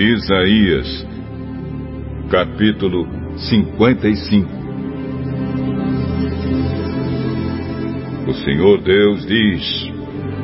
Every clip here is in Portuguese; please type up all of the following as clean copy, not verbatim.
Isaías, capítulo 55. O Senhor Deus diz: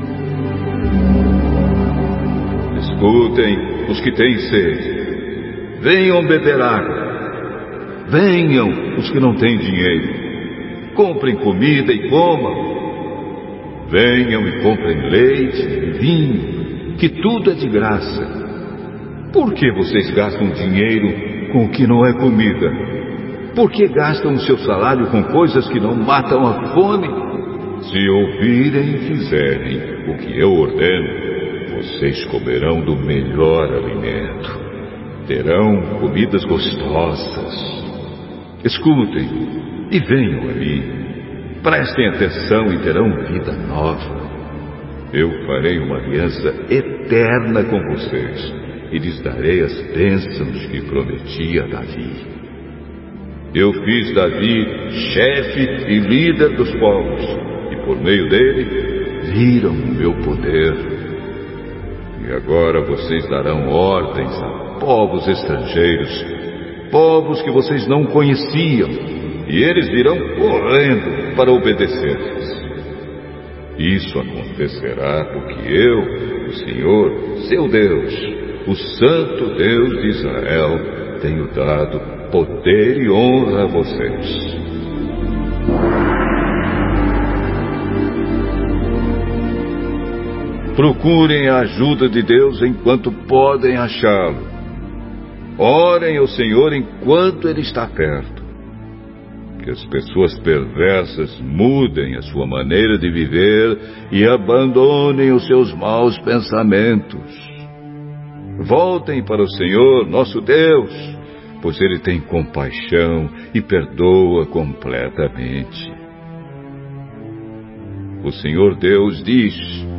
escutem os que têm sede, venham beber água. Venham os que não têm dinheiro, comprem comida e comam. Venham e comprem leite e vinho, que tudo é de graça. Por que vocês gastam dinheiro com o que não é comida? Por que gastam o seu salário com coisas que não matam a fome? Se ouvirem e fizerem o que eu ordeno, vocês comerão do melhor alimento. Terão comidas gostosas. Escutem e venham a mim. Prestem atenção e terão vida nova. Eu farei uma aliança eterna com vocês e lhes darei as bênçãos que prometi a Davi. Eu fiz Davi chefe e líder dos povos, e por meio dele viram o meu poder. E agora vocês darão ordens a povos estrangeiros, povos que vocês não conheciam, e eles virão correndo para obedecer-lhes. Isso acontecerá porque eu, o Senhor, seu Deus, o Santo Deus de Israel, tenho dado poder e honra a vocês. Procurem a ajuda de Deus enquanto podem achá-lo. Orem ao Senhor enquanto Ele está perto. Que as pessoas perversas mudem a sua maneira de viver e abandonem os seus maus pensamentos. Voltem para o Senhor, nosso Deus, pois Ele tem compaixão e perdoa completamente. O Senhor Deus diz: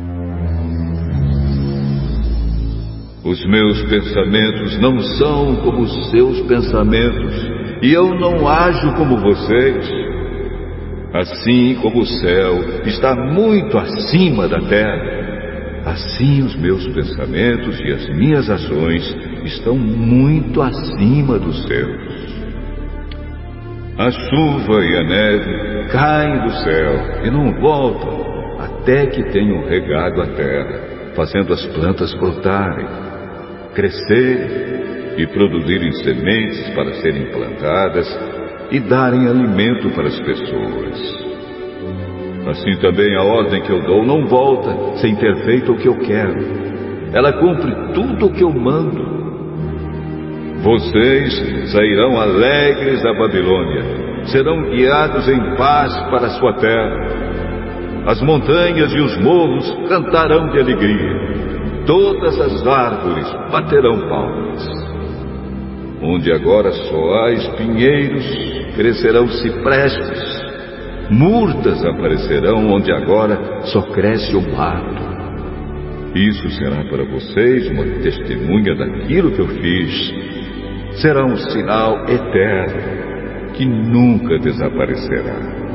os meus pensamentos não são como os seus pensamentos, e eu não ajo como vocês. Assim como o céu está muito acima da terra, assim os meus pensamentos e as minhas ações estão muito acima dos seus. A chuva e a neve caem do céu e não voltam até que tenham regado a terra, fazendo as plantas brotarem, crescerem e produzirem sementes para serem plantadas e darem alimento para as pessoas. Assim também a ordem que eu dou não volta sem ter feito o que eu quero. Ela cumpre tudo o que eu mando. Vocês sairão alegres da Babilônia, serão guiados em paz para a sua terra. As montanhas e os morros cantarão de alegria, todas as árvores baterão palmas. Onde agora só há espinheiros, crescerão ciprestes. Murtas aparecerão onde agora só cresce o mato. Isso será para vocês uma testemunha daquilo que eu fiz. Será um sinal eterno que nunca desaparecerá.